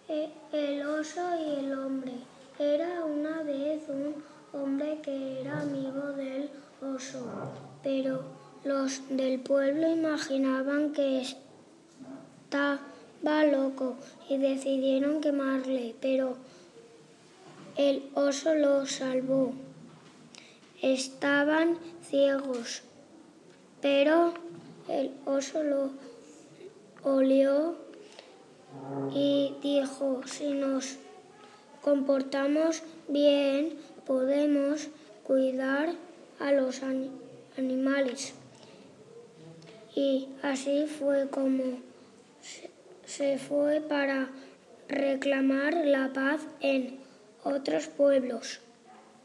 El oso y el hombre. Era una vez un hombre que era amigo del oso, pero los del pueblo imaginaban que estaba loco y decidieron quemarle, pero el oso lo salvó. Estaban ciegos, pero el oso lo olió y dijo: si nos comportamos bien, podemos cuidar a los animales. Y así fue como se fue para reclamar la paz en otros pueblos.